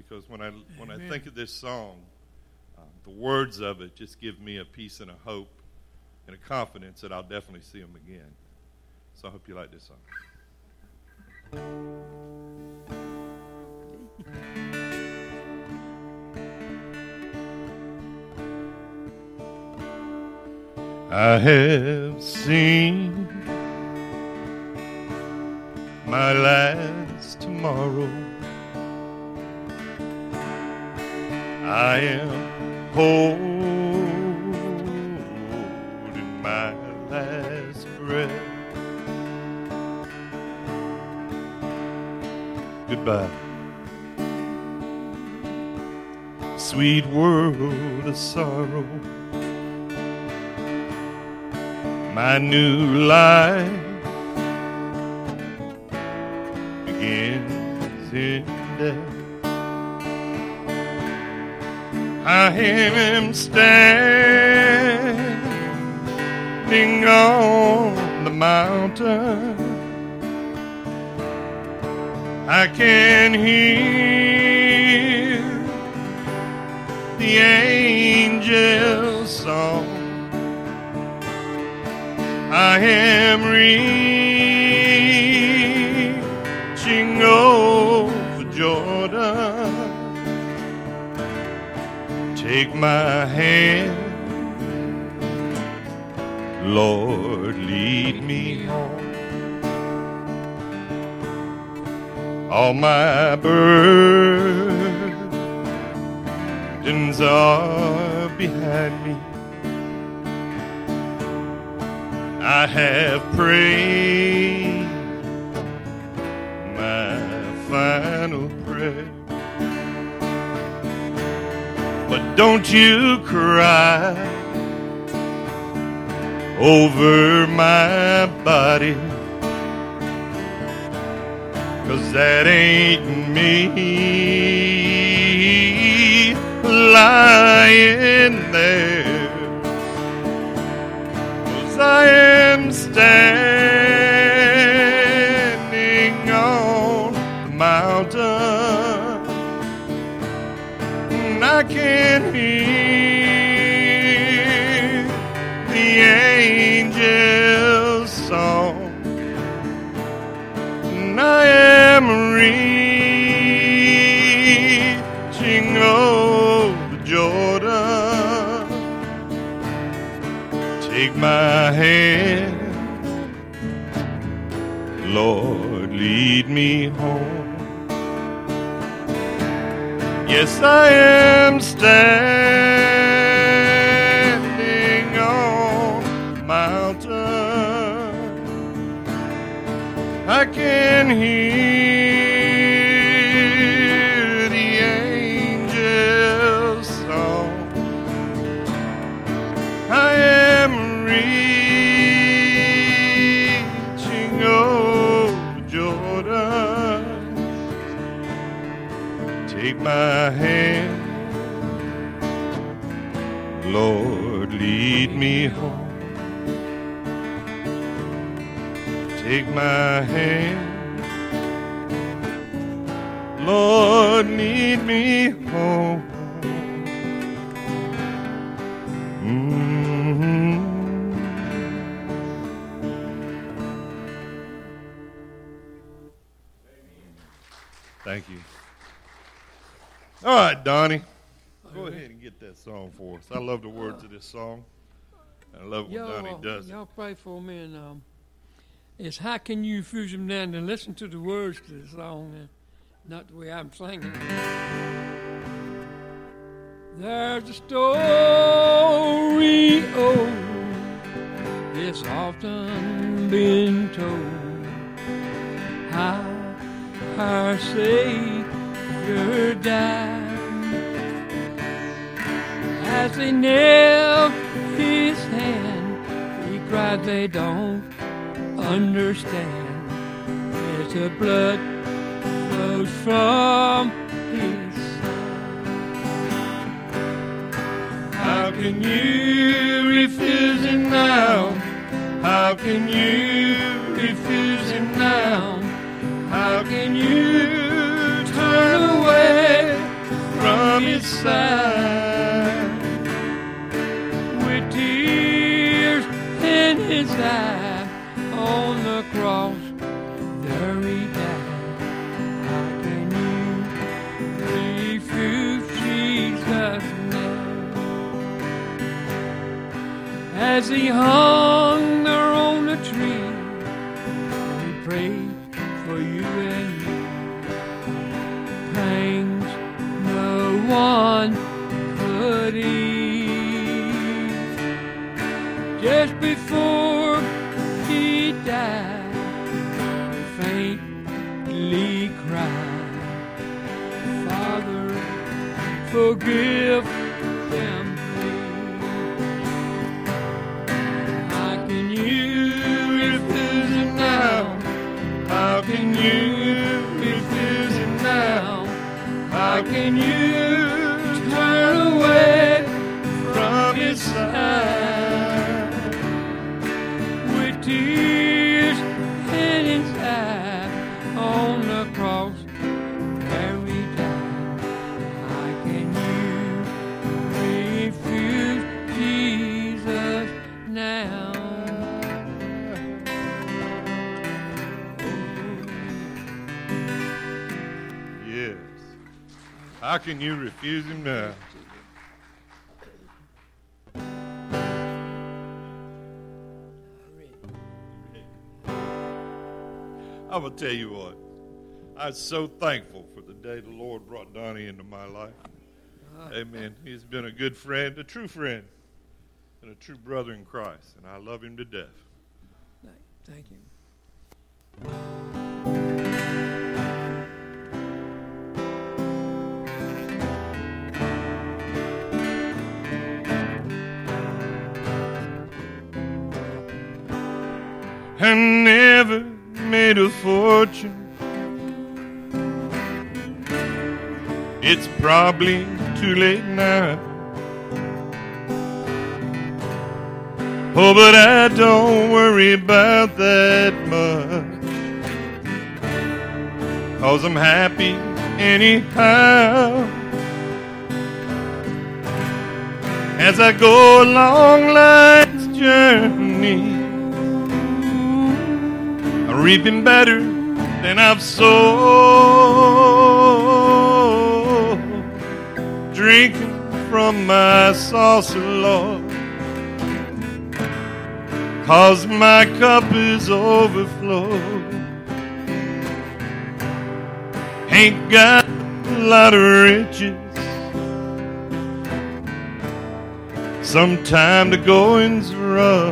because when I think of this song, the words of it just give me a peace and a hope and a confidence that I'll definitely see him again. So I hope you like this song. I have seen my last tomorrow. I am holding my last breath. Goodbye, sweet world of sorrow. My new life begins in death. I am standing on the mountain. I can hear the angel's song. I am reaching over Jordan. Take my hand, Lord, lead me home. All my burdens are behind me. I have prayed my final prayer. But don't you cry over my body, 'cause that ain't me lying there. 'Cause I am standing on the mountain, and I can hear the angel's song. And I am reaching over Jordan. Take my hand, Lord, lead me home. Yes, I am standing on the mountain. I can hear the angel's song. I am reaching over Jordan. Take my hand, Lord, lead me home. Take my hand, Lord, lead me home. Thank you. All right, Donnie, go ahead and get that song for us. I love the words of this song. I love when Donnie does it. Y'all pray for me, and it's how can you refuse them down to listen to the words to the song, and not the way I'm singing. There's a story old, it's often been told, how our Savior died. As they nailed his hand, he cried, they don't understand. As the blood flows from his side. How can you refuse him now? How can you refuse him now? How can you turn away side. With tears in his eyes on the cross, there he died. How can you refuse Jesus now? As he hung there on the tree, he prayed for you and me. Pangs no one could ease. Just before he died, he faintly cried, Father, forgive them. How can you refuse him now? How can you refuse him now? How can you turn away from his side? With tears in his eyes on the cross, there he died. How can you refuse Jesus now? Yes. How can you refuse him now? I'm going to tell you what. I'm so thankful for the day the Lord brought Donnie into my life. Amen. He's been a good friend, a true friend, and a true brother in Christ, and I love him to death. Thank you. I never made a fortune. It's probably too late now. Oh, but I don't worry about that much, 'cause I'm happy anyhow. As I go along life's journey, I'm reaping better than I've sown, drinking from my saucer, Lord, 'cause my cup is overflowed. Ain't got a lot of riches, sometime the going's rough,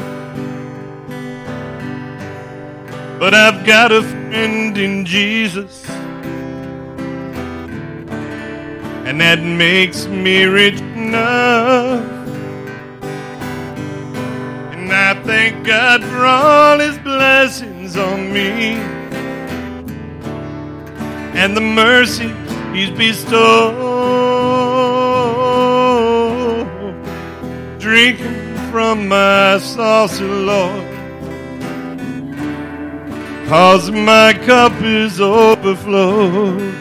but I've got a friend in Jesus, and that makes me rich enough. And I thank God for all his blessings on me and the mercy he's bestowed, drinking from my saucer, Lord, 'cause my cup is overflowed.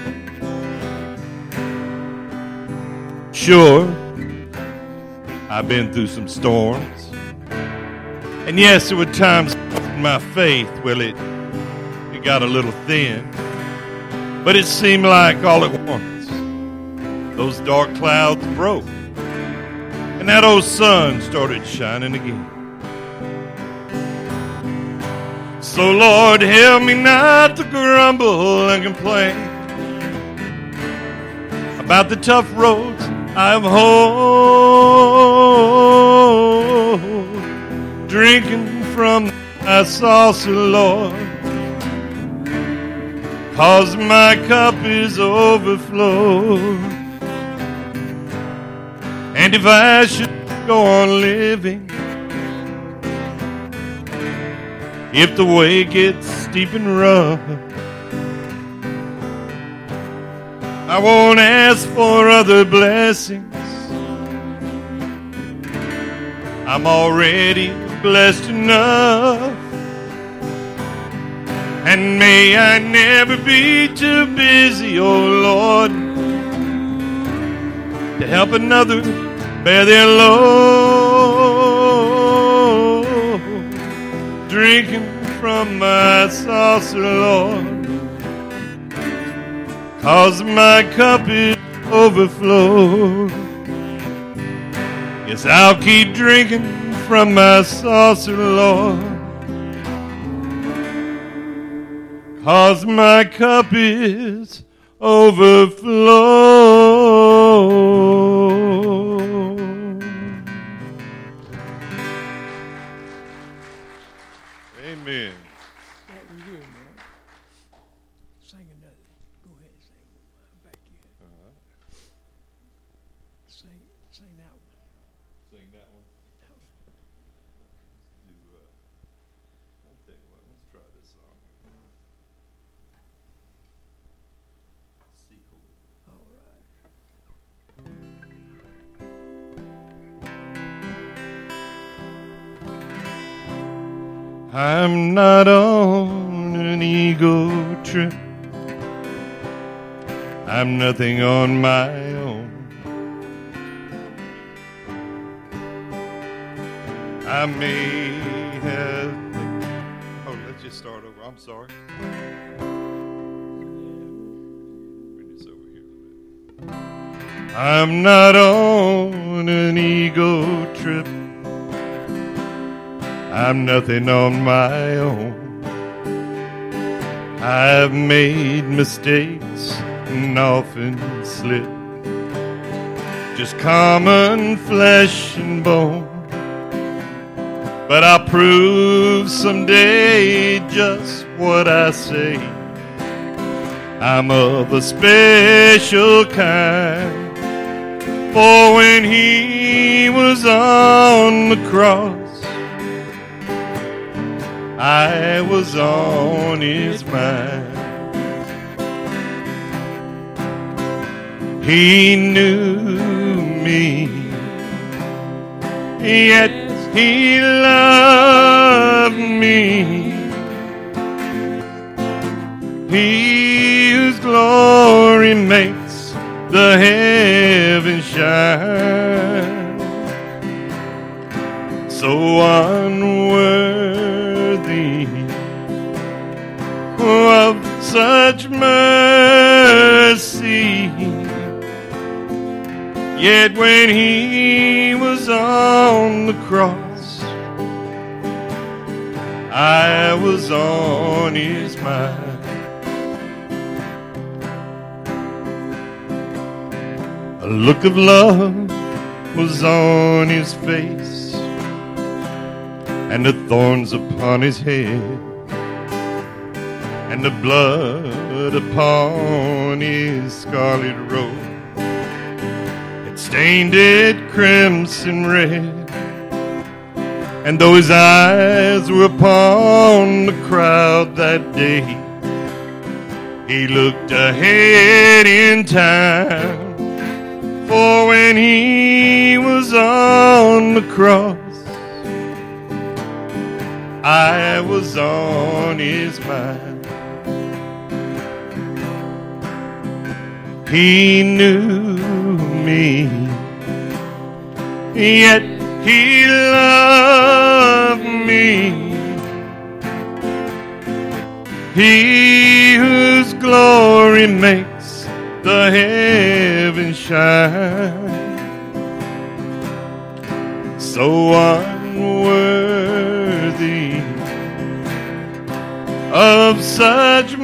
Sure, I've been through some storms, and yes, there were times when my faith, well, it got a little thin, but it seemed like all at once those dark clouds broke, and that old sun started shining again. So Lord, help me not to grumble and complain about the tough roads I've hold, drinking from my saucer, Lord, 'cause my cup is overflowed. And if I should go on living, if the way gets steep and rough, I won't ask for other blessings. I'm already blessed enough. And may I never be too busy, oh Lord, help another bear their load. Drinking from my saucer, Lord, 'cause my cup is overflowed. Yes, I'll keep drinking from my saucer, Lord, 'cause my cup is overflowed. Amen. That was good, man. Sing another. Go ahead and sing. Back to you. Sing that one. Sing that one. I'll tell you what, let's try this song. Sequel. All right. I'm not on an ego trip. I'm nothing on my own. I may have... Oh, let's just start over. I'm sorry. Bring this over here a bit. I'm not on an ego trip. I'm nothing on my own. I've made mistakes and often slipped. Just common flesh and bone. But I'll prove someday just what I say. I'm of a special kind. For when he was on the cross, I was on his mind. He knew me, yet he loved me. He whose glory makes the heavens shine. So unworthy of such mercy, yet when he was on the cross, I was on his mind. A look of love was on his face, and the thorns upon his head, and the blood upon his scarlet robe. It stained it crimson red. And though his eyes were upon the crowd that day, he looked ahead in time. For when he was on the cross, I was on his mind. He knew me, yet he loved me. He whose glory makes the heavens shine. So unworthy of such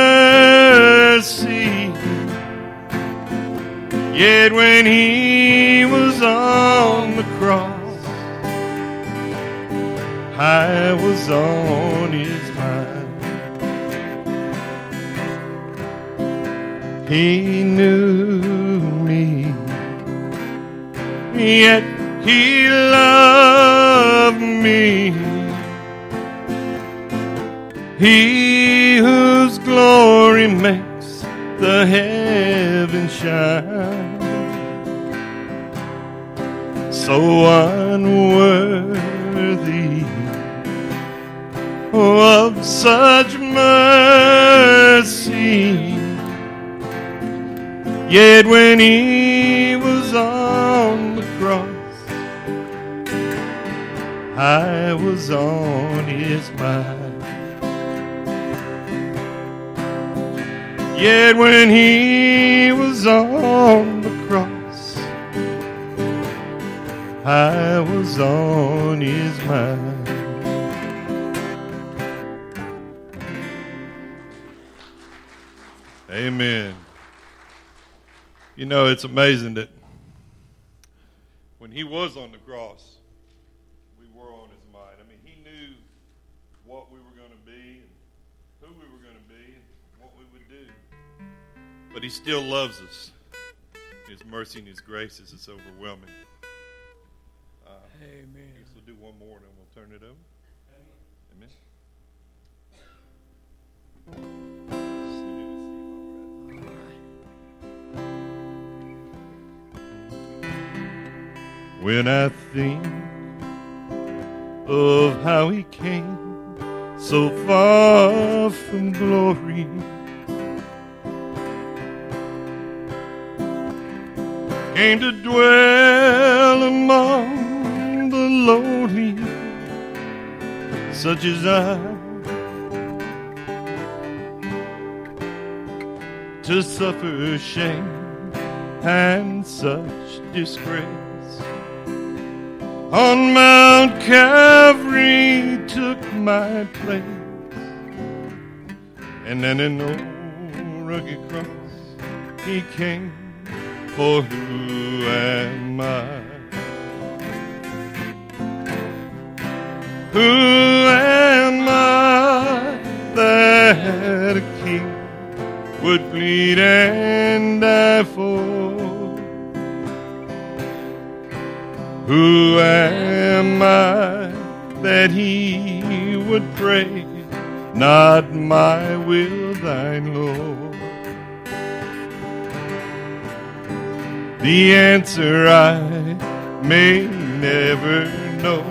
mercy, yet when he was on the cross, I was on his mind. He knew me, yet he loved me. He whose glory makes the heavens shine. So unworthy of such mercy, yet when he was was on the cross, I was on his mind. Yet when he was on the cross, I was on his mind. Amen. You know, it's amazing that when he was on the cross, we were on his mind. I mean, he knew what we were going to be and who we were going to be and what we would do. But he still loves us. His mercy and his grace is just overwhelming. Amen. I guess we'll do one more and then we'll turn it over. Amen. When I think of how he came so far from glory, came to dwell among the lowly, such as I, to suffer shame and such disgrace. On Mount Calvary took my place, and then in no rugged cross he came. For who am I? Who am I that a king would bleed and die for? Who am I that he would pray, not my will, thine, Lord? The answer I may never know,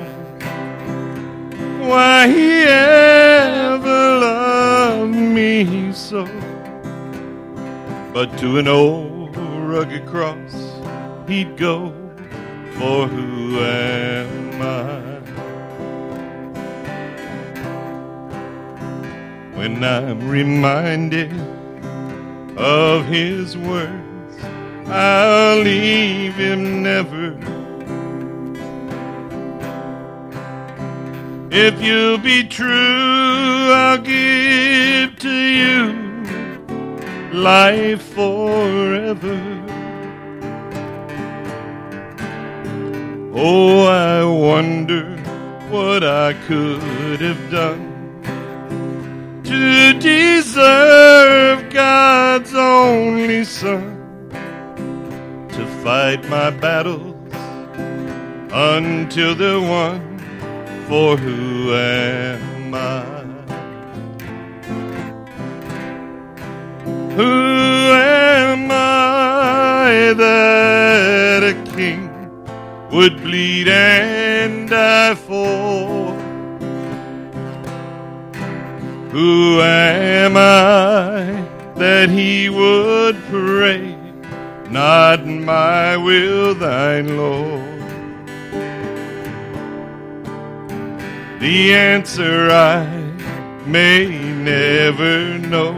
why he ever loved me so. But to an old rugged cross he'd go, for who am I? When I'm reminded of his words, I'll leave him never. If you'll be true, I'll give to you life forever. Oh, I wonder what I could have done to deserve God's only Son to fight my battles until they're won. For who am I? Who am I that a king would bleed and die for? Who am I that he would pray, not my will, thine, Lord? The answer I may never know,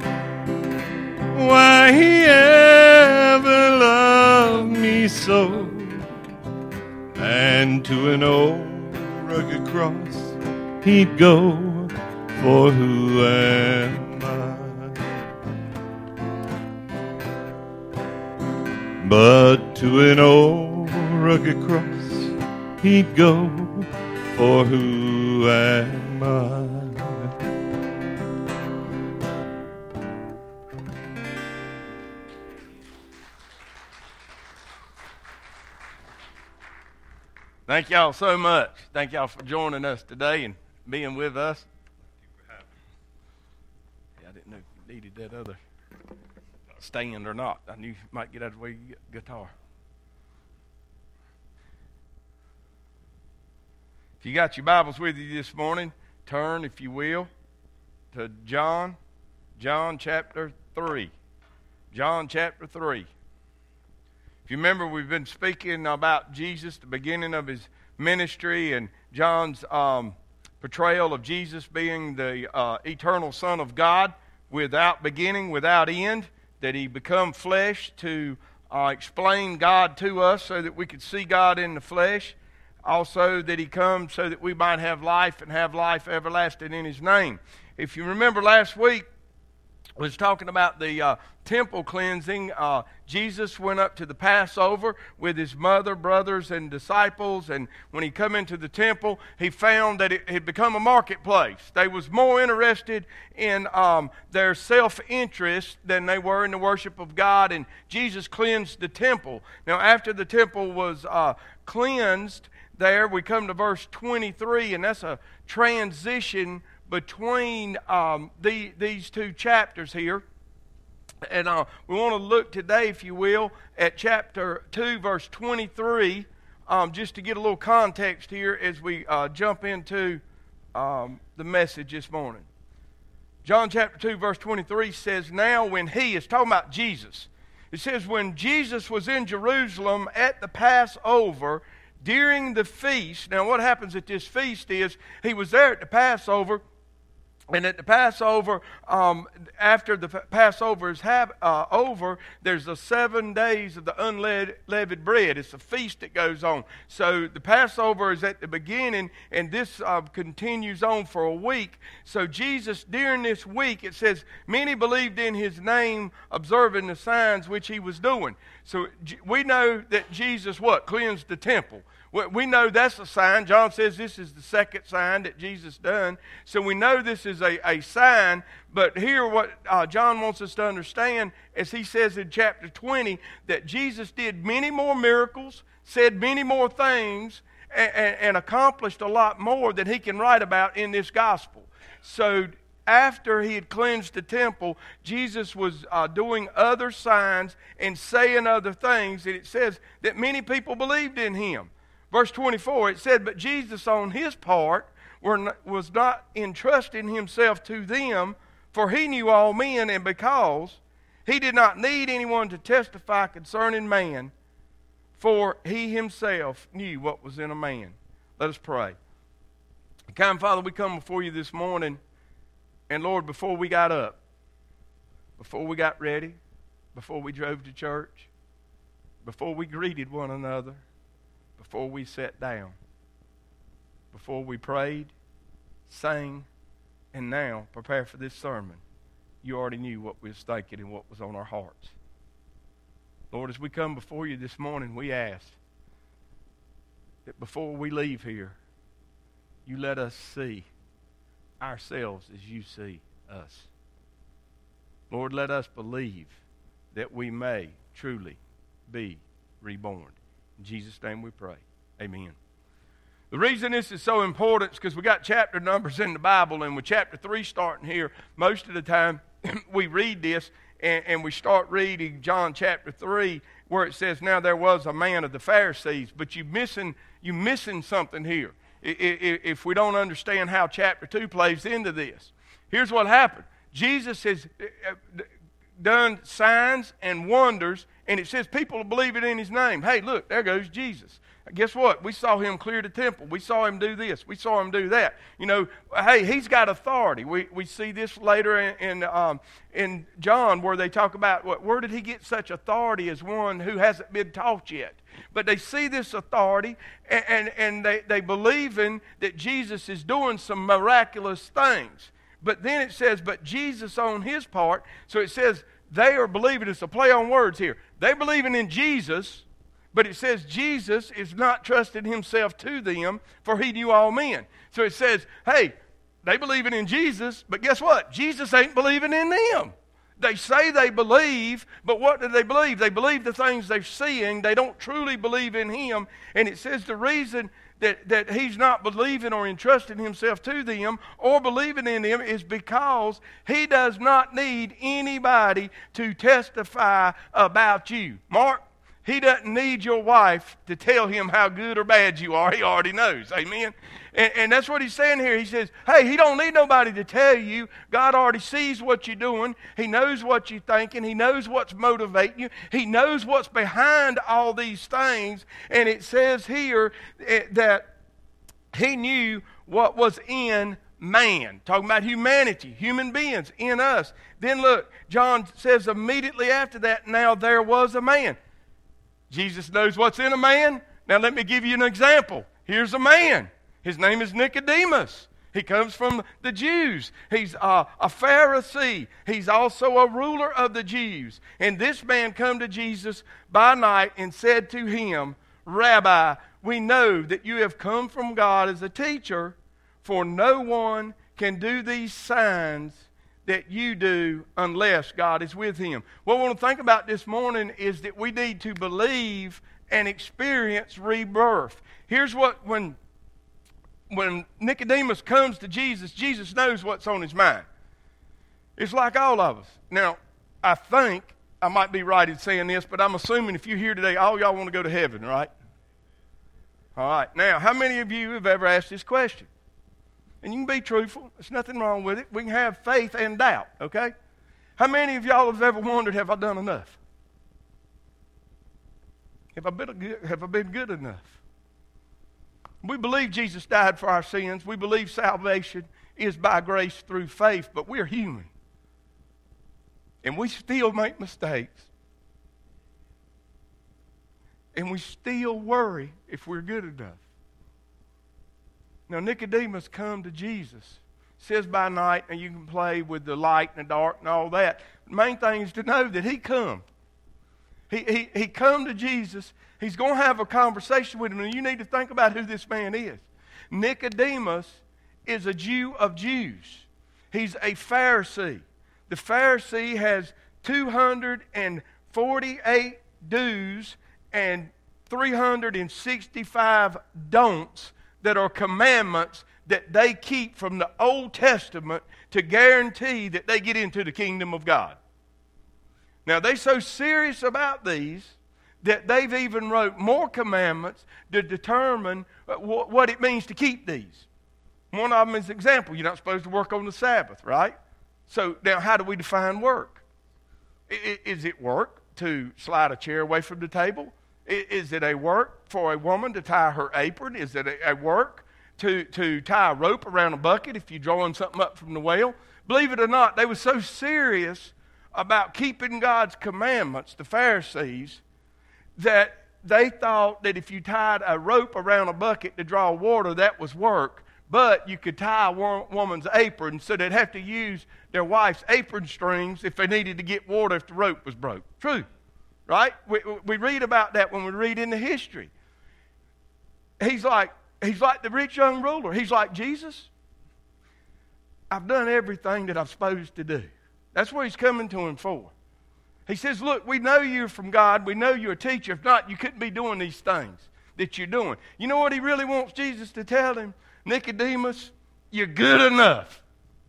why he ever loved me so. And to an old rugged cross he'd go, for who am I? But to an old rugged cross he'd go, for who am I? Thank y'all so much. Thank y'all for joining us today and being with us. Yeah, I didn't know if you needed that other stand or not. I knew you might get out of the way you get a guitar. If you got your Bibles with you this morning, turn, if you will, to John chapter 3. John chapter 3. If you remember, we've been speaking about Jesus, the beginning of his ministry, and John's portrayal of Jesus being the eternal Son of God without beginning, without end, that he become flesh to explain God to us so that we could see God in the flesh. Also, that he comes so that we might have life and have life everlasting in his name. If you remember last week, I was talking about the temple cleansing. Jesus went up to the Passover with his mother, brothers, and disciples, and when he come into the temple, he found that it had become a marketplace. They was more interested in their self-interest than they were in the worship of God, and Jesus cleansed the temple. Now, after the temple was cleansed, there we come to verse 23, and that's a transition between these two chapters here. And we want to look today, if you will, at chapter 2, verse 23, just to get a little context here as we jump into the message this morning. John chapter 2, verse 23 says, now when he is talking about Jesus, it says, when Jesus was in Jerusalem at the Passover, during the feast. Now what happens at this feast is, he was there at the Passover, and at the Passover, after the Passover is over, there's the 7 days of the unleavened bread. It's a feast that goes on. So the Passover is at the beginning, and this continues on for a week. So Jesus, during this week, it says, many believed in his name, observing the signs which he was doing. So we know that Jesus, what? Cleansed the temple. We know that's a sign. John says this is the second sign that Jesus done. So we know this is a sign. But here what John wants us to understand, as he says in chapter 20, that Jesus did many more miracles, said many more things, and accomplished a lot more that he can write about in this gospel. So after he had cleansed the temple, Jesus was doing other signs and saying other things. And it says that many people believed in him. Verse 24, it said, but Jesus on his part was not entrusting himself to them, for he knew all men, and because he did not need anyone to testify concerning man, for he himself knew what was in a man. Let us pray. Kind Father, we come before you this morning, and Lord, before we got up, before we got ready, before we drove to church, before we greeted one another, before we sat down, before we prayed, sang, and now prepare for this sermon, you already knew what we was thinking and what was on our hearts. Lord, as we come before you this morning, we ask that before we leave here, you let us see ourselves as you see us. Lord, let us believe that we may truly be reborn. In Jesus' name we pray. Amen. The reason this is so important is because we got chapter numbers in the Bible, and with chapter 3 starting here, most of the time we read this and we start reading John chapter 3 where it says, now there was a man of the Pharisees, but you're missing something here if we don't understand how chapter 2 plays into this. Here's what happened. Jesus has done signs and wonders, and it says people believe it in his name. Hey, look, there goes Jesus. Guess what? We saw him clear the temple. We saw him do this. We saw him do that. You know, hey, he's got authority. We see this later in John where they talk about where did he get such authority as one who hasn't been taught yet. But they see this authority, and they believe in that Jesus is doing some miraculous things. But then it says, but Jesus on his part, so it says they are believing, it's a play on words here. They're believing in Jesus, but it says Jesus is not trusting himself to them, for he knew all men. So it says, hey, they believing in Jesus, but guess what? Jesus ain't believing in them. They say they believe, but what do they believe? They believe the things they're seeing. They don't truly believe in him. And it says the reason that he's not believing or entrusting himself to them or believing in them is because he does not need anybody to testify about you. Mark He doesn't need your wife to tell him how good or bad you are. He already knows. Amen? And that's what he's saying here. He says, hey, he don't need nobody to tell you. God already sees what you're doing. He knows what you're thinking. He knows what's motivating you. He knows what's behind all these things. And it says here that he knew what was in man. Talking about humanity, human beings in us. Then look, John says immediately after that, now there was a man. Jesus knows what's in a man. Now let me give you an example. Here's a man. His name is Nicodemus. He comes from the Jews. He's a Pharisee. He's also a ruler of the Jews. And this man come to Jesus by night and said to him, Rabbi, we know that you have come from God as a teacher, for no one can do these signs that you do unless God is with him. What we want to think about this morning is that we need to believe and experience rebirth. Here's what, when Nicodemus comes to Jesus, Jesus knows what's on his mind. It's like all of us. Now, I think, I might be right in saying this, but I'm assuming if you're here today, all y'all want to go to heaven, right? All right. Now, how many of you have ever asked this question? And you can be truthful. There's nothing wrong with it. We can have faith and doubt, okay? How many of y'all have ever wondered, have I done enough? Have I been good enough? We believe Jesus died for our sins. We believe salvation is by grace through faith, but we're human. And we still make mistakes. And we still worry if we're good enough. Now, Nicodemus come to Jesus. It says by night, and you can play with the light and the dark and all that. The main thing is to know that he come. He come to Jesus. He's going to have a conversation with him, and you need to think about who this man is. Nicodemus is a Jew of Jews. He's a Pharisee. The Pharisee has 248 do's and 365 don'ts that are commandments that they keep from the Old Testament to guarantee that they get into the kingdom of God. Now, they're so serious about these that they've even wrote more commandments to determine what it means to keep these. One of them is an example. You're not supposed to work on the Sabbath, right? So now how do we define work? Is it work to slide a chair away from the table? Is it a work for a woman to tie her apron? Is it a work to tie a rope around a bucket if you're drawing something up from the well? Believe it or not, they were so serious about keeping God's commandments, the Pharisees, that they thought that if you tied a rope around a bucket to draw water, that was work. But you could tie a woman's apron, so they'd have to use their wife's apron strings if they needed to get water if the rope was broke. True, right? We read about that when we read in the history. He's like the rich young ruler. He's like, Jesus, I've done everything that I'm supposed to do. That's what he's coming to him for. He says, look, we know you're from God. We know you're a teacher. If not, you couldn't be doing these things that you're doing. You know what he really wants Jesus to tell him? Nicodemus, you're good enough.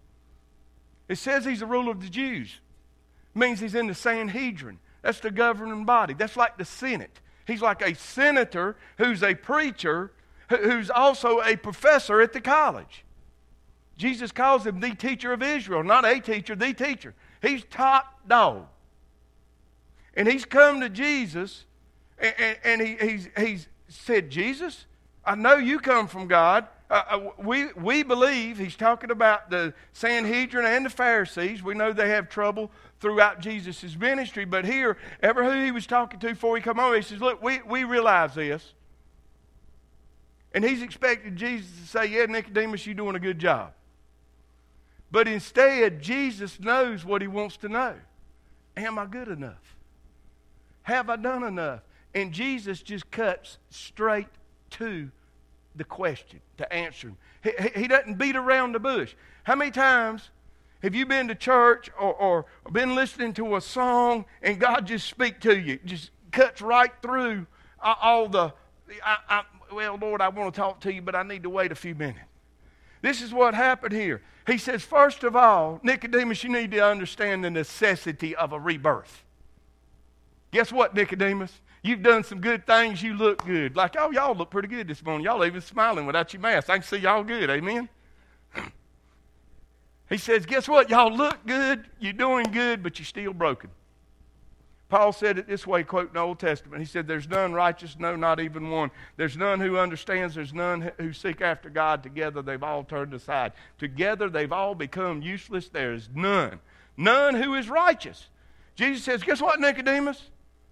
It says he's a ruler of the Jews. It means he's in the Sanhedrin. That's the governing body. That's like the Senate. He's like a senator who's a preacher who's also a professor at the college. Jesus calls him the teacher of Israel. Not a teacher, the teacher. He's top dog. And he's come to Jesus and he's said, Jesus, I know you come from God. We believe, he's talking about the Sanhedrin and the Pharisees. We know they have trouble throughout Jesus' ministry. But here, ever who he was talking to before he come over, he says, look, we realize this. And he's expecting Jesus to say, yeah, Nicodemus, you're doing a good job. But instead, Jesus knows what he wants to know. Am I good enough? Have I done enough? And Jesus just cuts straight to the question, to answer him. He doesn't beat around the bush. How many times have you been to church or been listening to a song and God just speak to you? Just cuts right through all the, well, Lord, I want to talk to you, but I need to wait a few minutes. This is what happened here. He says, first of all, Nicodemus, you need to understand the necessity of a rebirth. Guess what, Nicodemus? You've done some good things. You look good. Like, oh, y'all look pretty good this morning. Y'all even smiling without your mask. I can see y'all good. Amen? He says, guess what? Y'all look good. You're doing good, but you're still broken. Paul said it this way, quoting the Old Testament. He said, there's none righteous, no, not even one. There's none who understands. There's none who seek after God. Together they've all turned aside. Together they've all become useless. There is none. None who is righteous. Jesus says, guess what, Nicodemus?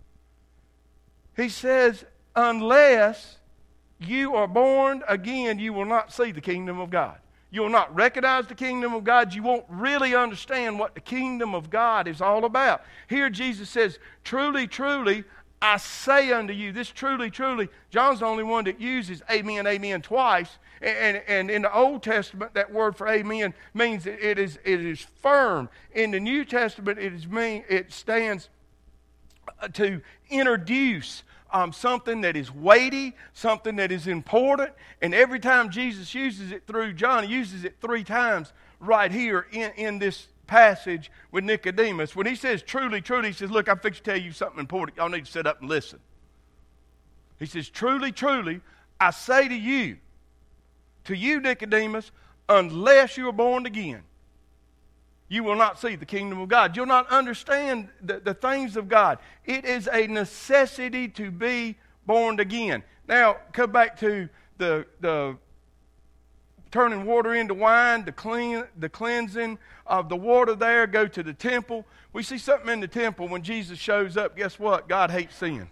He says, unless you are born again, you will not see the kingdom of God. You will not recognize the kingdom of God. You won't really understand what the kingdom of God is all about. Here Jesus says, truly, truly, I say unto you. This truly, truly, John's the only one that uses amen, amen twice. And in the Old Testament, that word for amen means it is firm. In the New Testament, it stands to introduce something that is weighty, something that is important. And every time Jesus uses it through John, he uses it 3 times right here in this passage with Nicodemus. When he says truly, truly, he says, look, I'm fixing to tell you something important. Y'all need to sit up and listen. He says, truly, truly, I say to you, Nicodemus, unless you are born again, you will not see the kingdom of God. You'll not understand the things of God. It is a necessity to be born again. Now, come back to the turning water into wine, the cleansing of the water there, go to the temple. We see something in the temple when Jesus shows up. Guess what? God hates sin.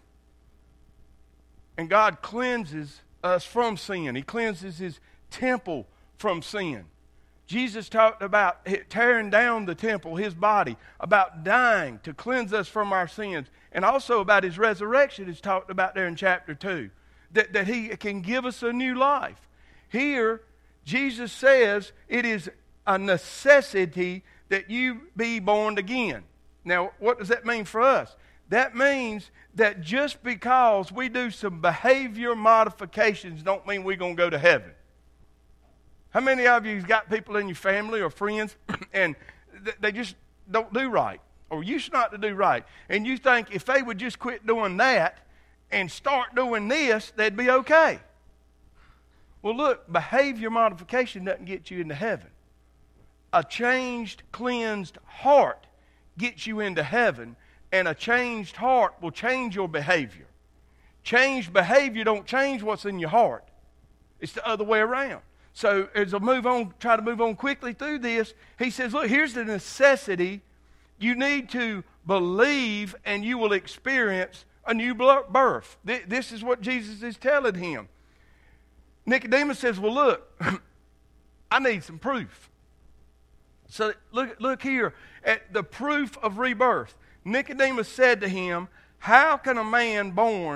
And God cleanses us from sin. He cleanses his temple from sin. Jesus talked about tearing down the temple, his body, about dying to cleanse us from our sins, and also about his resurrection is talked about there in chapter 2, that he can give us a new life. Here, Jesus says it is a necessity that you be born again. Now, what does that mean for us? That means that just because we do some behavior modifications don't mean we're going to go to heaven. How many of you got people in your family or friends and they just don't do right or used not to do right? And you think if they would just quit doing that and start doing this, they'd be okay. Well, look, behavior modification doesn't get you into heaven. A changed, cleansed heart gets you into heaven, and a changed heart will change your behavior. Changed behavior don't change what's in your heart. It's the other way around. So as I try to move on quickly through this, he says, look, here's the necessity. You need to believe and you will experience a new birth. This is what Jesus is telling him. Nicodemus says, well, look, I need some proof. So look here at the proof of rebirth. Nicodemus said to him, how can a man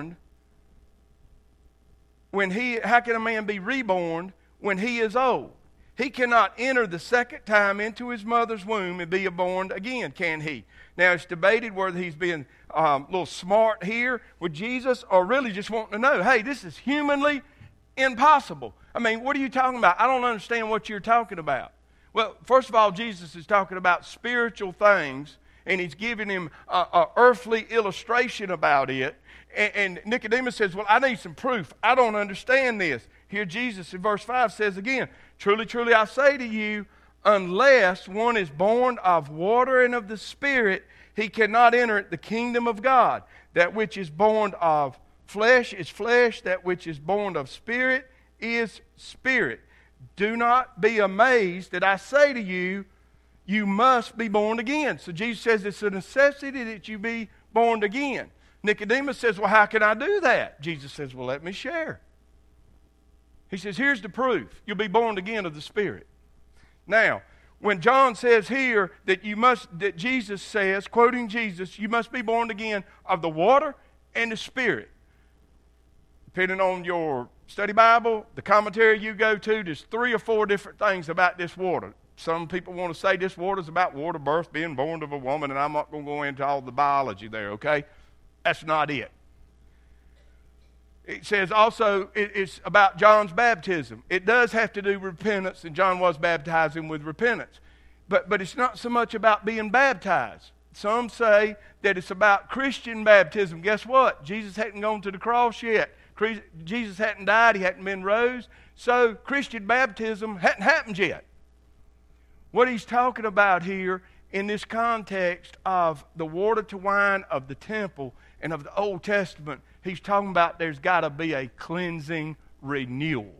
be reborn when he is old? He cannot enter the second time into his mother's womb and be born again, can he? Now, it's debated whether he's being a little smart here with Jesus or really just wanting to know, hey, this is humanly impossible. I mean, what are you talking about? I don't understand what you're talking about. Well, first of all, Jesus is talking about spiritual things, and he's giving him an earthly illustration about it. And Nicodemus says, well, I need some proof. I don't understand this. Here Jesus in verse 5 says again, truly, truly, I say to you, unless one is born of water and of the Spirit, he cannot enter the kingdom of God. That which is born of flesh is flesh. That which is born of spirit is spirit. Do not be amazed that I say to you, you must be born again. So Jesus says it's a necessity that you be born again. Nicodemus says, well, how can I do that? Jesus says, well, let me share. He says, here's the proof. You'll be born again of the Spirit. Now, when John says here that Jesus says, quoting Jesus, you must be born again of the water and the Spirit. Depending on your study Bible, the commentary you go to, there's 3 or 4 different things about this water. Some people want to say this water is about water birth, being born of a woman, and I'm not going to go into all the biology there, okay? That's not it. It says also it's about John's baptism. It does have to do with repentance, and John was baptizing with repentance. But it's not so much about being baptized. Some say that it's about Christian baptism. Guess what? Jesus hadn't gone to the cross yet. Jesus hadn't died. He hadn't been rose. So Christian baptism hadn't happened yet. What he's talking about here in this context of the water to wine of the temple and of the Old Testament, he's talking about there's got to be a cleansing renewal.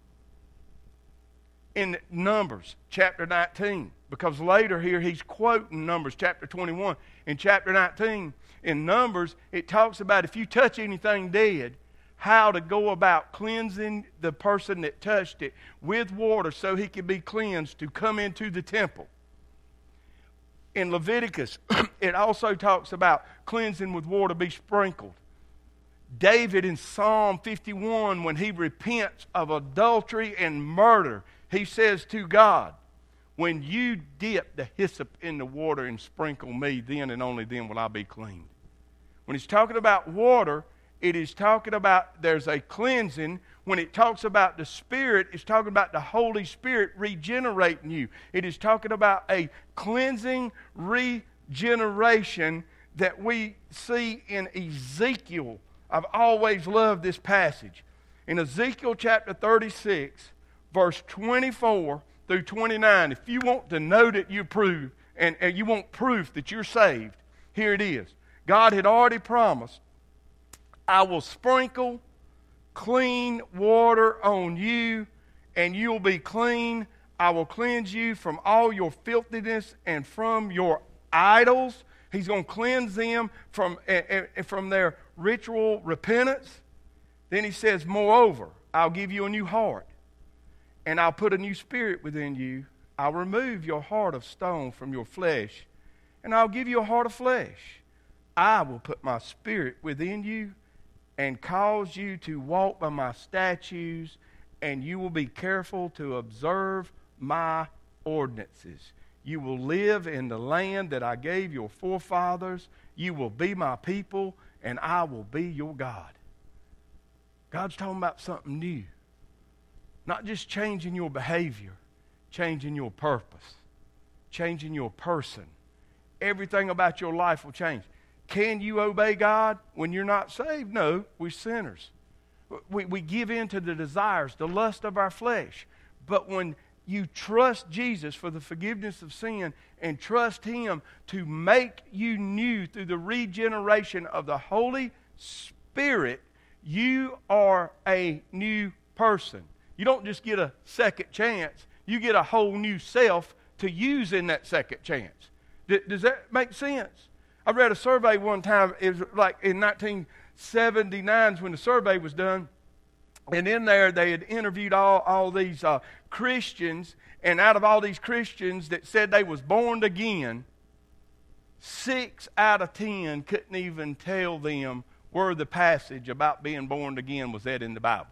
In Numbers chapter 19, because later here he's quoting Numbers chapter 21. In chapter 19, in Numbers, it talks about if you touch anything dead, how to go about cleansing the person that touched it with water so he can be cleansed to come into the temple. In Leviticus, it also talks about cleansing with water be sprinkled. David in Psalm 51, when he repents of adultery and murder, he says to God, when you dip the hyssop in the water and sprinkle me, then and only then will I be clean. When he's talking about water, it is talking about there's a cleansing. When it talks about the Spirit, it's talking about the Holy Spirit regenerating you. It is talking about a cleansing regeneration that we see in Ezekiel. I've always loved this passage. In Ezekiel chapter 36, verse 24 through 29, if you want to know that you approve and you want proof that you're saved, here it is. God had already promised, I will sprinkle clean water on you, and you'll be clean. I will cleanse you from all your filthiness and from your idols. He's going to cleanse them from their ritual repentance. Then he says, moreover, I'll give you a new heart, and I'll put a new spirit within you. I'll remove your heart of stone from your flesh, and I'll give you a heart of flesh. I will put my spirit within you and cause you to walk by my statutes, and you will be careful to observe my ordinances. You will live in the land that I gave your forefathers. You will be my people, and I will be your God. God's talking about something new. Not just changing your behavior, changing your purpose, changing your person. Everything about your life will change. Can you obey God when you're not saved? No, we're sinners. We give in to the desires, the lust of our flesh. But when you trust Jesus for the forgiveness of sin and trust Him to make you new through the regeneration of the Holy Spirit, you are a new person. You don't just get a second chance. You get a whole new self to use in that second chance. Does that make sense? I read a survey one time. It was like in 1979 when the survey was done. And in there they had interviewed all these Christians. And out of all these Christians that said they was born again, 6 out of 10 couldn't even tell them where the passage about being born again was at in the Bible.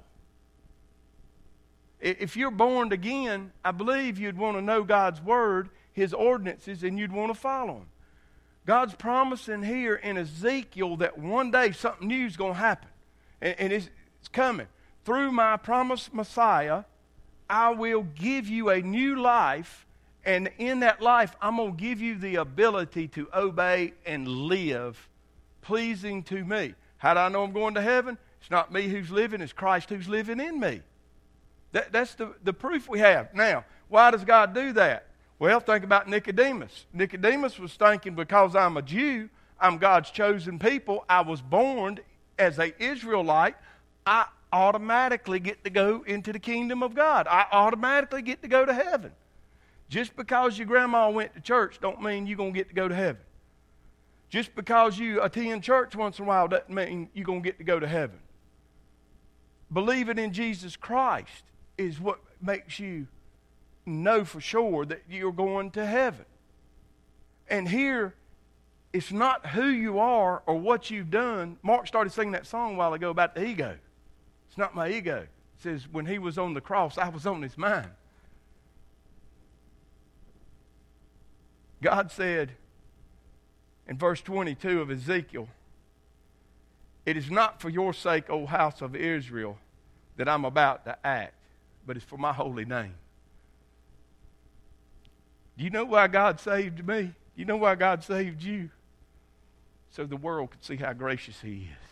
If you're born again, I believe you'd want to know God's Word, His ordinances, and you'd want to follow them. God's promising here in Ezekiel that one day something new is going to happen. And it's coming. Through my promised Messiah, I will give you a new life. And in that life, I'm going to give you the ability to obey and live pleasing to me. How do I know I'm going to heaven? It's not me who's living, it's Christ who's living in me. That's the proof we have. Now, why does God do that? Well, think about Nicodemus. Nicodemus was thinking, because I'm a Jew, I'm God's chosen people, I was born as an Israelite, I automatically get to go into the kingdom of God. I automatically get to go to heaven. Just because your grandma went to church don't mean you're going to get to go to heaven. Just because you attend church once in a while doesn't mean you're going to get to go to heaven. Believing in Jesus Christ is what makes you know for sure that you're going to heaven. And here, it's not who you are or what you've done. Mark started singing that song a while ago about the ego. It's not my ego. It says, when He was on the cross, I was on His mind. God said in verse 22 of Ezekiel, it is not for your sake, O house of Israel, that I'm about to act, but it's for my holy name. Do you know why God saved me? You know why God saved you? So the world could see how gracious He is.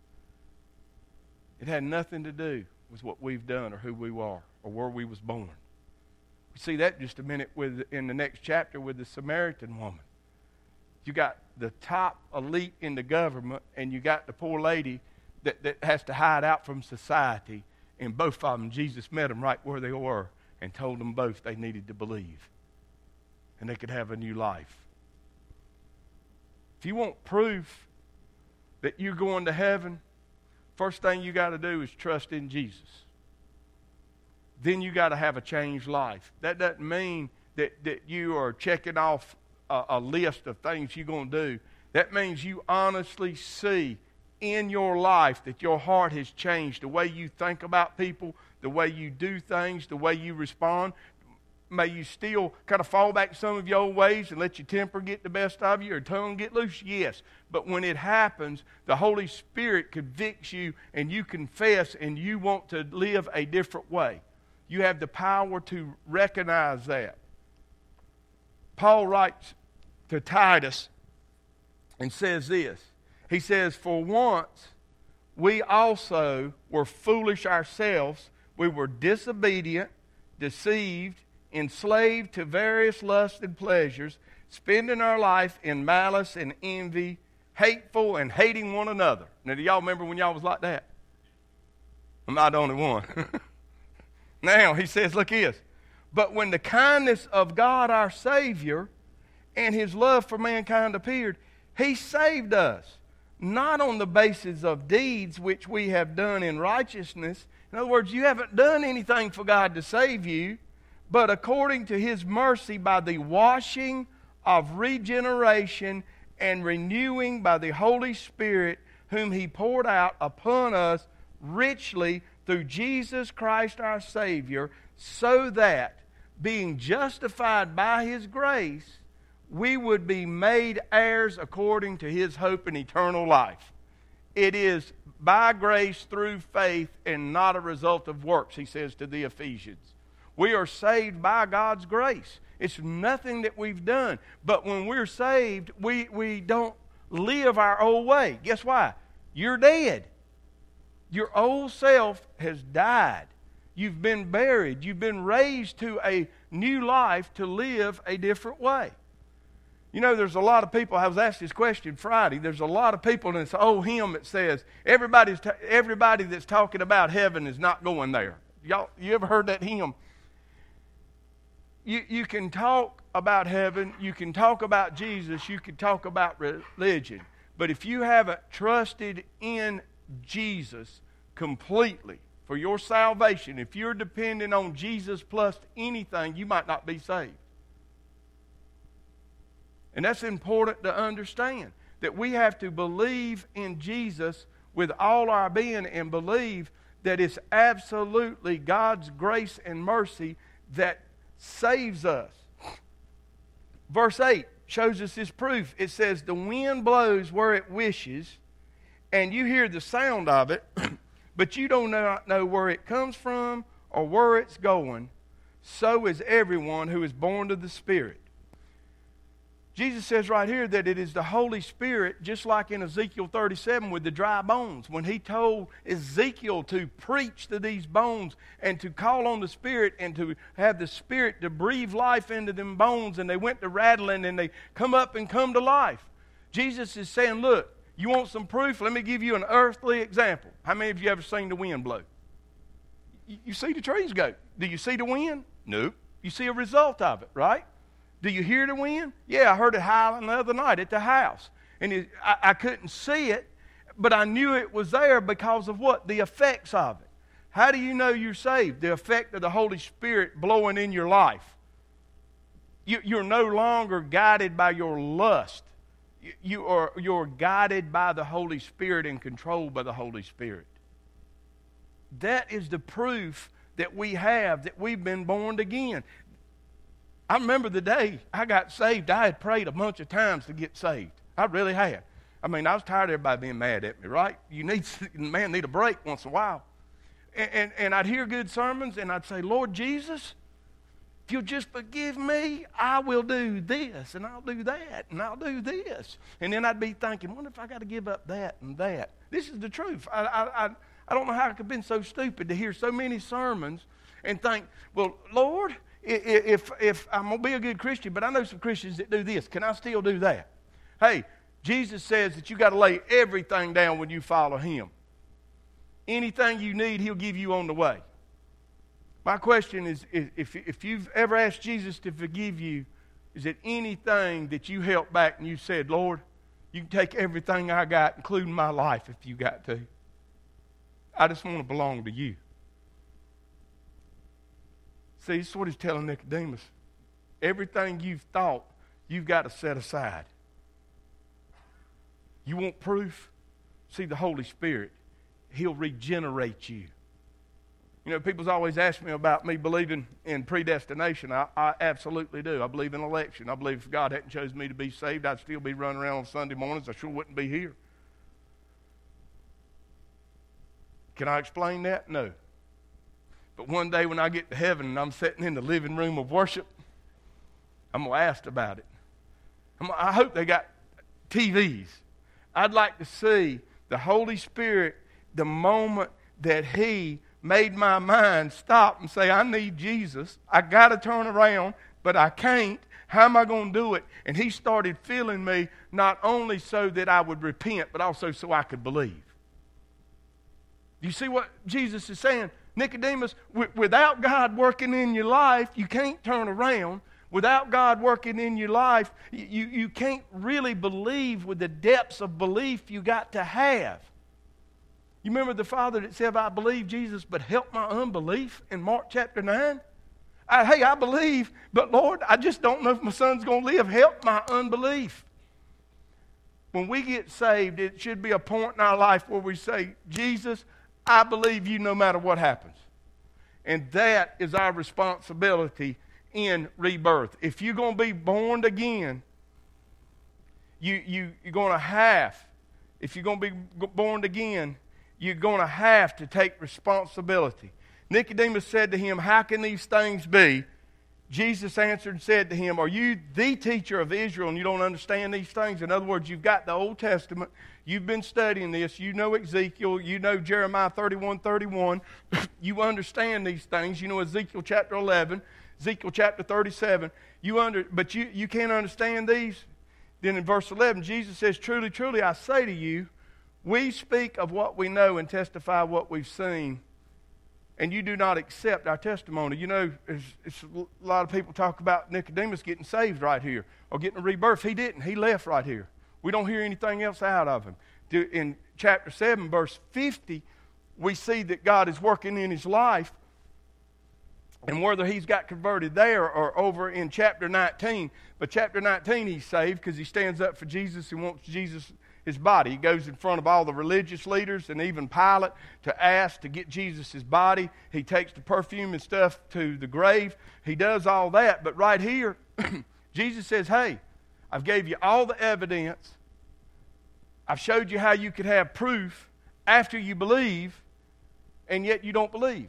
It had nothing to do with what we've done or who we are or where we was born. We see that just a minute in the next chapter with the Samaritan woman. You got the top elite in the government, and you got the poor lady that has to hide out from society. And both of them, Jesus met them right where they were and told them both they needed to believe. And they could have a new life. If you want proof that you're going to heaven, first thing you got to do is trust in Jesus. Then you got to have a changed life. That doesn't mean that you are checking off a list of things you're going to do. That means you honestly see in your life that your heart has changed. The way you think about people, the way you do things, the way you respond. May you still kind of fall back to some of your old ways and let your temper get the best of you or tongue get loose? Yes. But when it happens, the Holy Spirit convicts you and you confess and you want to live a different way. You have the power to recognize that. Paul writes to Titus and says this. He says, "For once we also were foolish ourselves. We were disobedient, deceived, enslaved to various lusts and pleasures, spending our life in malice and envy, hateful and hating one another." Now, do y'all remember when y'all was like that? I'm not the only one. Now, he says, look this. "But when the kindness of God our Savior and His love for mankind appeared, He saved us, not on the basis of deeds which we have done in righteousness." In other words, you haven't done anything for God to save you, "but according to His mercy by the washing of regeneration and renewing by the Holy Spirit, whom He poured out upon us richly through Jesus Christ our Savior, so that, being justified by His grace, we would be made heirs according to His hope and eternal life." It is by grace through faith and not a result of works, he says to the Ephesians. We are saved by God's grace. It's nothing that we've done. But when we're saved, we don't live our old way. Guess why? You're dead. Your old self has died. You've been buried. You've been raised to a new life to live a different way. You know, there's a lot of people, I was asked this question Friday, there's a lot of people in this old hymn that says, everybody that's talking about heaven is not going there. Y'all, you ever heard that hymn? You can talk about heaven, you can talk about Jesus, you can talk about religion. But if you haven't trusted in Jesus completely for your salvation, if you're dependent on Jesus plus anything, you might not be saved. And that's important to understand, that we have to believe in Jesus with all our being and believe that it's absolutely God's grace and mercy that saves us. Verse 8 shows us this proof. It says, "The wind blows where it wishes, and you hear the sound of it, but you do not know where it comes from or where it's going. So is everyone who is born of the Spirit." Jesus says right here that it is the Holy Spirit, just like in Ezekiel 37 with the dry bones. When He told Ezekiel to preach to these bones and to call on the Spirit and to have the Spirit to breathe life into them bones, and they went to rattling and they come up and come to life. Jesus is saying, look, you want some proof? Let me give you an earthly example. How many of you ever seen the wind blow? You see the trees go. Do you see the wind? Nope. You see a result of it, right? Do you hear the wind? Yeah, I heard it howling the other night at the house. And I couldn't see it, but I knew it was there because of what? The effects of it. How do you know you're saved? The effect of the Holy Spirit blowing in your life. You're no longer guided by your lust. You're guided by the Holy Spirit and controlled by the Holy Spirit. That is the proof that we have that we've been born again. I remember the day I got saved, I had prayed a bunch of times to get saved. I really had. I mean, I was tired of everybody being mad at me, right? Man need a break once in a while. And I'd hear good sermons, and I'd say, Lord Jesus, If you'll just forgive me, I will do this, and I'll do that, and I'll do this. And then I'd be thinking, what if I got to give up that and that? This is the truth. I don't know how I could have been so stupid to hear so many sermons and think, well, Lord, if I'm going to be a good Christian, but I know some Christians that do this, can I still do that? Hey, Jesus says that you got to lay everything down when you follow Him. Anything you need, He'll give you on the way. My question is, if you've ever asked Jesus to forgive you, is it anything that you held back and you said, Lord, you can take everything I got, including my life, if you got to. I just want to belong to you. See, this is what He's telling Nicodemus. Everything you've thought, you've got to set aside. You want proof? See, the Holy Spirit, He'll regenerate you. You know, people's always asked me about me believing in predestination. I absolutely do. I believe in election. I believe if God hadn't chosen me to be saved, I'd still be running around on Sunday mornings. I sure wouldn't be here. Can I explain that? No. But one day when I get to heaven and I'm sitting in the living room of worship, I'm going to ask about it. I hope they got TVs. I'd like to see the Holy Spirit the moment that He made my mind stop and say, I need Jesus. I got to turn around, but I can't. How am I going to do it? And He started filling me not only so that I would repent, but also so I could believe. You see what Jesus is saying? Nicodemus, without God working in your life, you can't turn around. Without God working in your life, you can't really believe with the depths of belief you got to have. You remember the father that said, I believe Jesus, but help my unbelief in Mark chapter 9? Hey, I believe, but Lord, I just don't know if my son's going to live. Help my unbelief. When we get saved, it should be a point in our life where we say, Jesus, I believe you no matter what happens. And that is our responsibility in rebirth. If you're going to be born again, you're going to have, if you're going to be born again, you're going to have to take responsibility. Nicodemus said to Him, how can these things be? Jesus answered and said to him, are you the teacher of Israel and you don't understand these things? In other words, you've got the Old Testament. You've been studying this. You know Ezekiel. You know Jeremiah 31:31. You understand these things. You know Ezekiel chapter 11, Ezekiel chapter 37. But you can't understand these? Then in verse 11, Jesus says, truly, truly, I say to you, we speak of what we know and testify what we've seen, and you do not accept our testimony. You know, it's a lot of people talk about Nicodemus getting saved right here or getting a rebirth. He didn't. He left right here. We don't hear anything else out of him. In chapter 7, verse 50, we see that God is working in his life, and whether he's got converted there or over in chapter 19. But chapter 19 he's saved because he stands up for Jesus. He wants Jesus, his body. He goes in front of all the religious leaders and even Pilate to ask to get Jesus' body. He takes the perfume and stuff to the grave. He does all that. But right here, Jesus says, hey, I've gave you all the evidence. I've showed you how you could have proof after you believe, and yet you don't believe.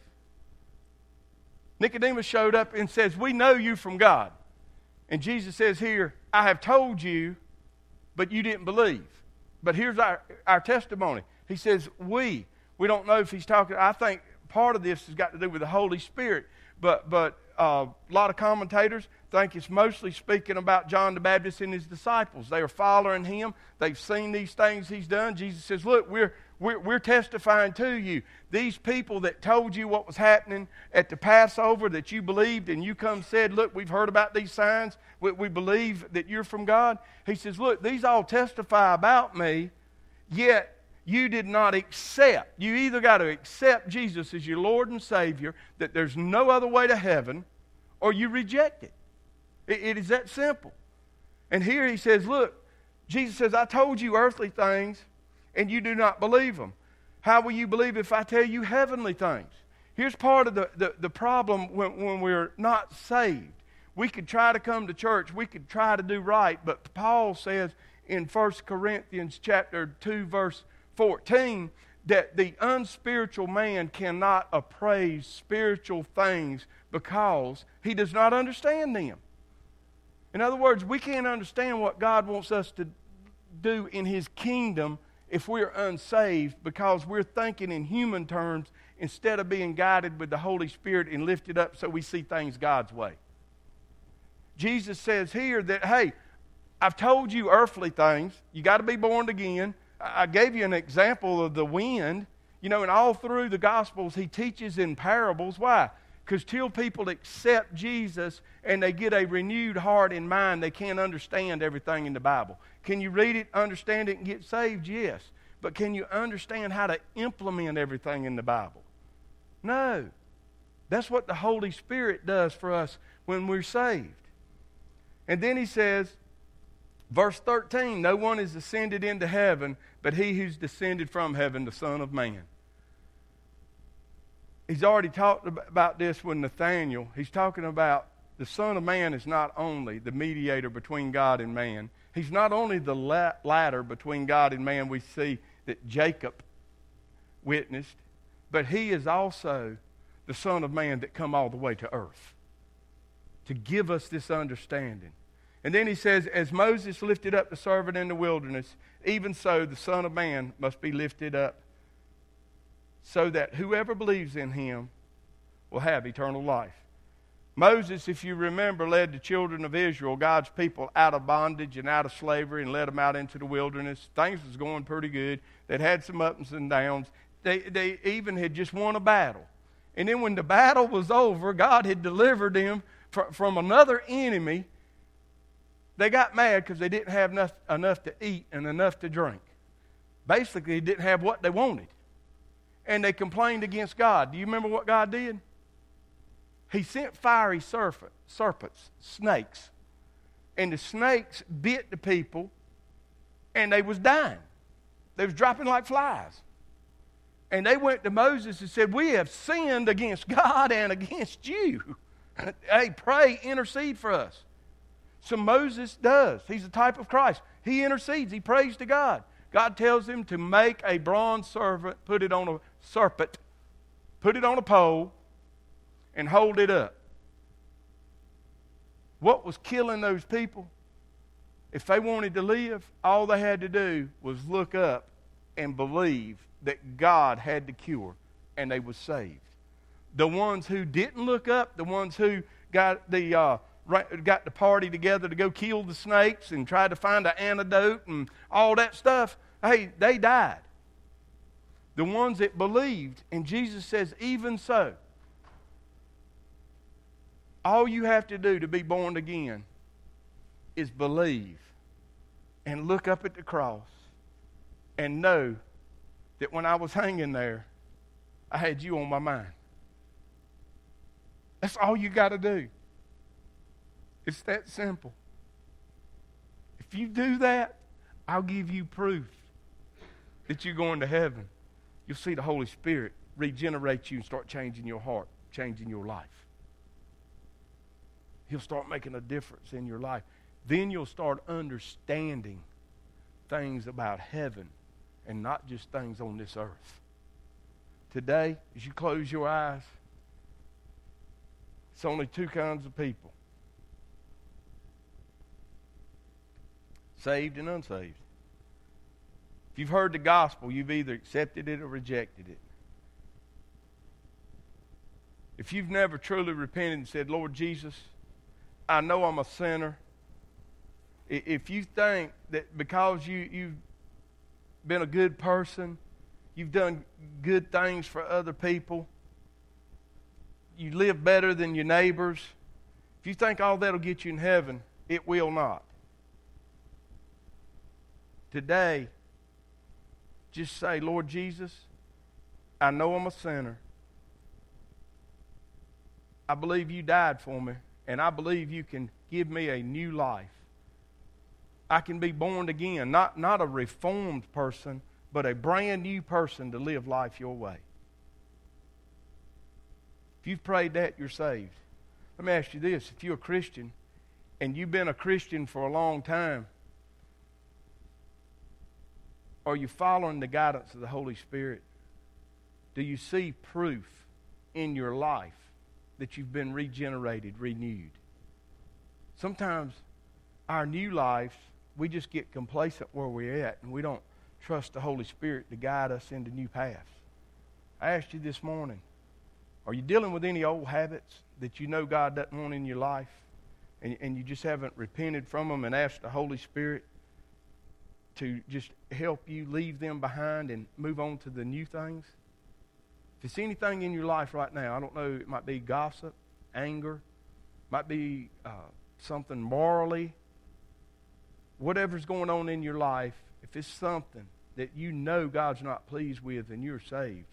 Nicodemus showed up and says, we know you from God. And Jesus says here, I have told you, but you didn't believe. But here's our testimony. He says, we don't know if he's talking. I think part of this has got to do with the Holy Spirit. But a lot of commentators think it's mostly speaking about John the Baptist and his disciples. They are following him. They've seen these things he's done. Jesus says, look, we're testifying to you. These people that told you what was happening at the Passover, that you believed, and you come and said, look, we've heard about these signs. We believe that you're from God. He says, look, these all testify about me, yet you did not accept. You either got to accept Jesus as your Lord and Savior, that there's no other way to heaven, or you reject it. It is that simple. And here he says, look, Jesus says, I told you earthly things, and you do not believe them. How will you believe if I tell you heavenly things? Here's part of the problem when we're not saved. We could try to come to church. We could try to do right. But Paul says in 1 Corinthians chapter 2, verse 14, that the unspiritual man cannot appraise spiritual things because he does not understand them. In other words, we can't understand what God wants us to do in His kingdom if we're unsaved because we're thinking in human terms instead of being guided with the Holy Spirit and lifted up so we see things God's way. Jesus says here that, hey, I've told you earthly things. You got to be born again. I gave you an example of the wind. You know, and all through the Gospels, He teaches in parables. Why? Because till people accept Jesus and they get a renewed heart and mind, they can't understand everything in the Bible. Can you read it, understand it, and get saved? Yes. But can you understand how to implement everything in the Bible? No. That's what the Holy Spirit does for us when we're saved. And then He says, verse 13, no one is ascended into heaven, but He who's descended from heaven, the Son of Man. He's already talked about this with Nathaniel. He's talking about the Son of Man is not only the mediator between God and man. He's not only the ladder between God and man we see that Jacob witnessed, but He is also the Son of Man that come all the way to earth to give us this understanding. And then He says, as Moses lifted up the servant in the wilderness, even so the Son of Man must be lifted up, so that whoever believes in Him will have eternal life. Moses, if you remember, led the children of Israel, God's people, out of bondage and out of slavery and led them out into the wilderness. Things was going pretty good. They'd had some ups and downs. They even had just won a battle. And then when the battle was over, God had delivered them from another enemy. They got mad because they didn't have enough to eat and enough to drink. Basically, they didn't have what they wanted. And they complained against God. Do you remember what God did? He sent fiery serpents, snakes. And the snakes bit the people, and they was dying. They was dropping like flies. And they went to Moses and said, we have sinned against God and against you. Hey, pray, intercede for us. So Moses does. He's a type of Christ. He intercedes. He prays to God. God tells him to make a bronze serpent, put it on a pole, and hold it up. What was killing those people? If they wanted to live, all they had to do was look up and believe that God had the cure, and they were saved. The ones who didn't look up, the ones who got the party together to go kill the snakes and tried to find an antidote and all that stuff, hey, they died. The ones that believed, and Jesus says, even so, all you have to do to be born again is believe and look up at the cross and know that when I was hanging there, I had you on my mind. That's all you got to do. It's that simple. If you do that, I'll give you proof that you're going to heaven. You'll see the Holy Spirit regenerate you and start changing your heart, changing your life. He'll start making a difference in your life. Then you'll start understanding things about heaven and not just things on this earth. Today, as you close your eyes, it's only two kinds of people. Saved and unsaved. If you've heard the gospel, you've either accepted it or rejected it. If you've never truly repented and said, Lord Jesus, I know I'm a sinner. If you think that because you've been a good person, you've done good things for other people, you live better than your neighbors, if you think all that'll get you in heaven, it will not. Today, just say, Lord Jesus, I know I'm a sinner. I believe you died for me, and I believe you can give me a new life. I can be born again, not a reformed person, but a brand new person to live life your way. If you've prayed that, you're saved. Let me ask you this. If you're a Christian, and you've been a Christian for a long time, are you following the guidance of the Holy Spirit? Do you see proof in your life that you've been regenerated, renewed? Sometimes our new life, we just get complacent where we're at, and we don't trust the Holy Spirit to guide us into new paths. I asked you this morning, are you dealing with any old habits that you know God doesn't want in your life, and you just haven't repented from them and asked the Holy Spirit to just help you leave them behind and move on to the new things? If it's anything in your life right now, I don't know, it might be gossip, anger, might be something morally, whatever's going on in your life, if it's something that you know God's not pleased with and you're saved,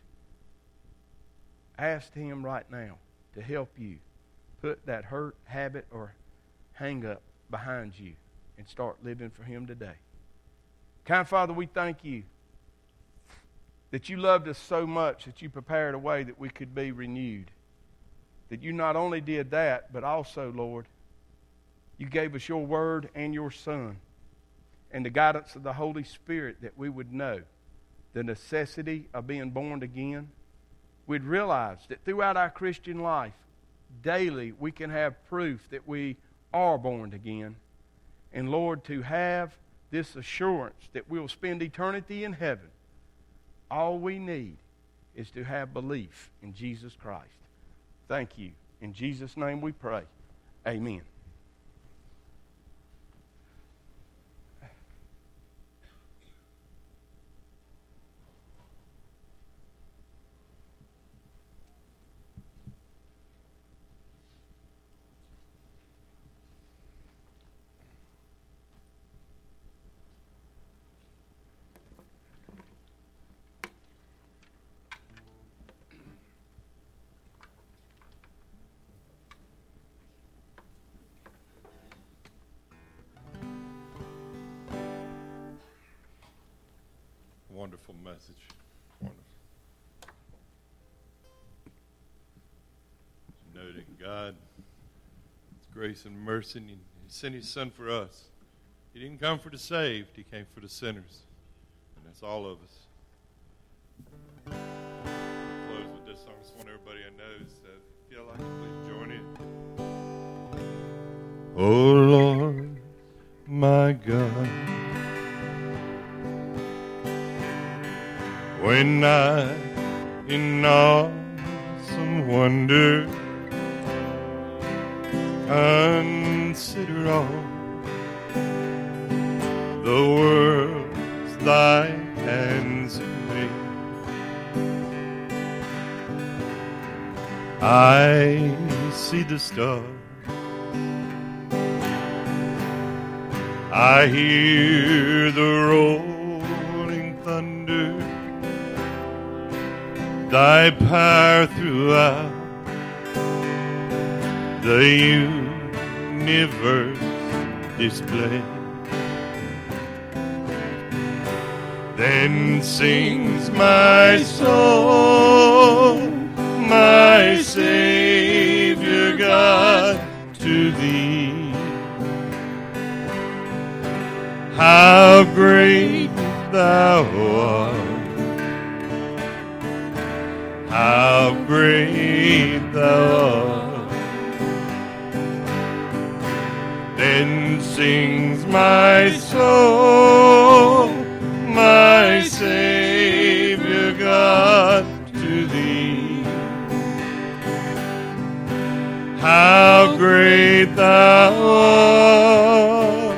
ask Him right now to help you put that hurt, habit, or hang-up behind you and start living for Him today. Kind Father, we thank you that you loved us so much that you prepared a way that we could be renewed. That you not only did that, but also, Lord, you gave us your word and your Son and the guidance of the Holy Spirit that we would know the necessity of being born again. We'd realize that throughout our Christian life, daily we can have proof that we are born again. And Lord, to have this assurance that we'll spend eternity in heaven, all we need is to have belief in Jesus Christ. Thank you. In Jesus' name we pray. Amen. Wonderful message. Wonderful. Know that God, His grace and mercy, and He sent His Son for us. He didn't come for the saved, He came for the sinners. And that's all of us. I'll close with this song. I just want everybody I know to feel like please join in. Oh Lord, my God, when I, in awesome wonder, consider all the worlds thy hands have made, I see the stars, I hear the rolling thunder, thy power throughout the universe display. Then sings my soul, my Savior God, to thee. How great thou art, how great thou art. Then sings my soul, my Savior God, to thee. How great thou art,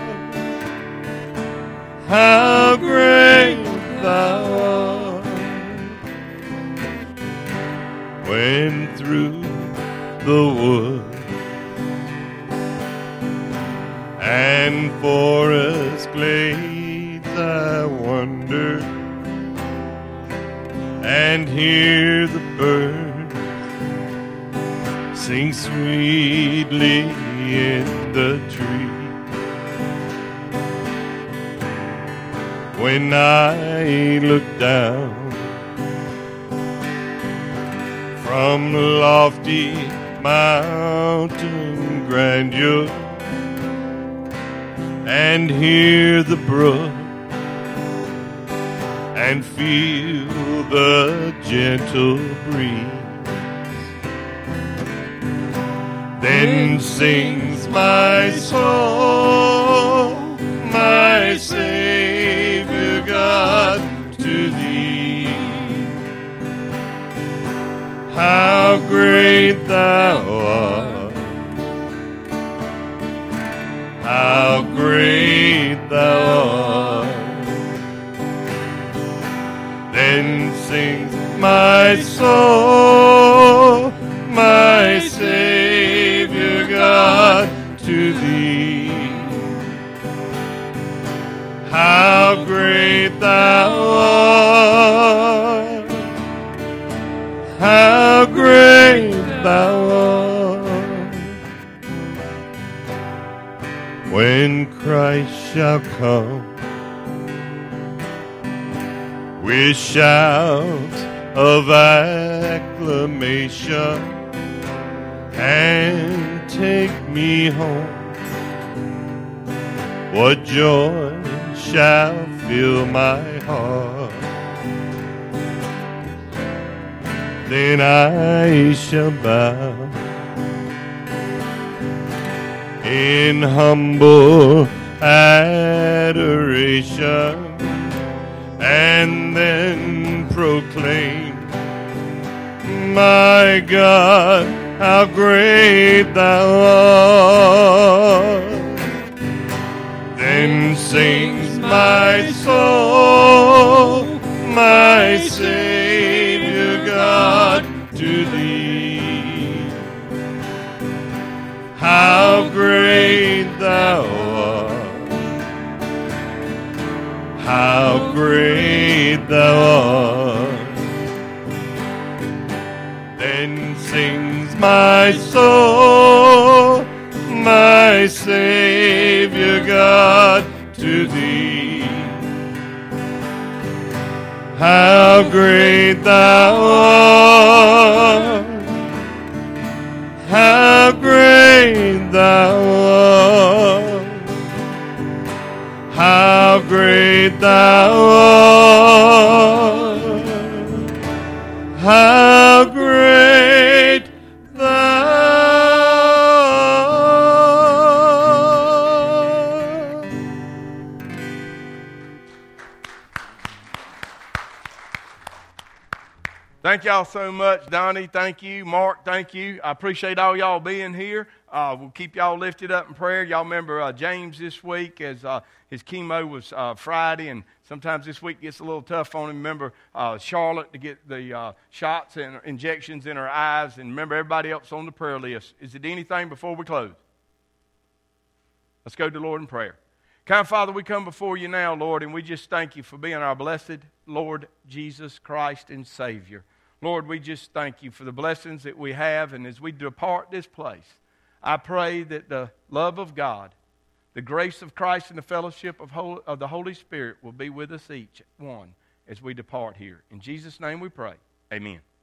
how great thou art. When through the wood and forest glades I wander and hear the birds sing sweetly in the tree. When I look down from lofty mountain grandeur and hear the brook and feel the gentle breeze. Then sings my soul, my Savior God, to Thee. How great Thou art, how great Thou art. Then sings my soul, my Savior God, to Thee. How great Thou art, how great Thou art. When Christ shall come with shouts of acclamation and take me home, what joy shall fill my heart. Then I shall bow in humble adoration and then proclaim, my God, how great Thou art. Then sings my soul, my Savior God, to Thee. How great Thou art, how great Thou art. Then sings my soul, my Savior God, to Thee. How great Thou art, how great Thou art, how great Thou art, how great Thou art. Thank y'all so much. Donnie, thank you. Mark, thank you. I appreciate all y'all being here. We'll keep y'all lifted up in prayer. Y'all remember James this week, as his chemo was Friday, and sometimes this week gets a little tough on him. Remember Charlotte to get the shots and injections in her eyes, and remember everybody else on the prayer list. Is it anything before we close? Let's go to the Lord in prayer. Kind Father, we come before you now, Lord, and we just thank you for being our blessed Lord Jesus Christ and Savior. Lord, we just thank you for the blessings that we have, and as we depart this place, I pray that the love of God, the grace of Christ, and the fellowship of the Holy Spirit will be with us each one as we depart here. In Jesus' name we pray. Amen.